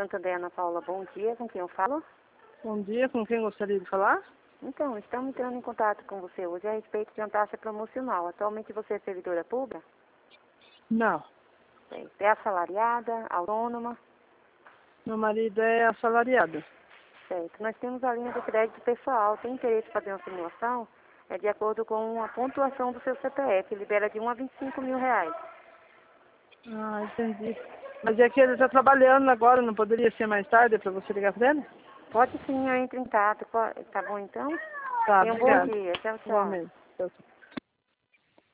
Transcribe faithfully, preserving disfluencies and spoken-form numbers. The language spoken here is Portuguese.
Santander, Ana Paula, bom dia. Com quem eu falo? Bom dia, com quem gostaria de falar? Então, estamos entrando em contato com você hoje a respeito de uma taxa promocional. Atualmente você é servidora pública? Não. É assalariada, autônoma? Meu marido é assalariado. Certo. Nós temos a linha do crédito pessoal. Tem interesse em fazer uma simulação? É de acordo com a pontuação do seu C P F. Libera de um a vinte e cinco mil reais. Ah, entendi. Mas é que ele está trabalhando agora, não poderia ser mais tarde para você ligar para ele? Pode sim, eu entro em contato. Tá bom então? Tá, Tenha um bom obrigado. dia. Tchau, tchau. Igualmente. Tchau, tchau.